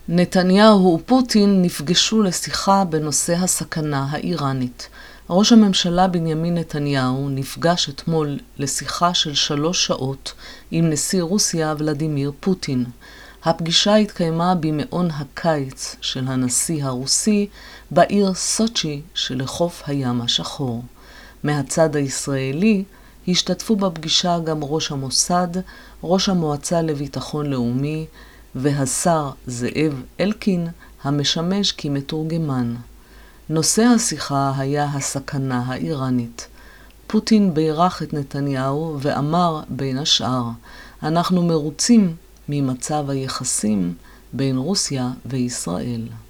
נתניהו ופוטין נפגשו לשיחה בנושא הסכנה האיראנית. ראש הממשלה בנימין נתניהו נפגש אתמול לשיחה של 3 שעות עם נשיא רוסיה ולדימיר פוטין. הפגישה התקיימה במעון הקיץ של הנשיא הרוסי בעיר סוצ'י שלחוף הים השחור. מהצד הישראלי השתתפו בפגישה גם ראש המוסד, ראש המועצה לביטחון לאומי והשר זאב אלקין המשמש כמתורגמן. נושא השיחה היה הסכנה האיראנית. פוטין בירך את נתניהו ואמר בין השאר, אנחנו מרוצים ממצב היחסים בין רוסיה וישראל.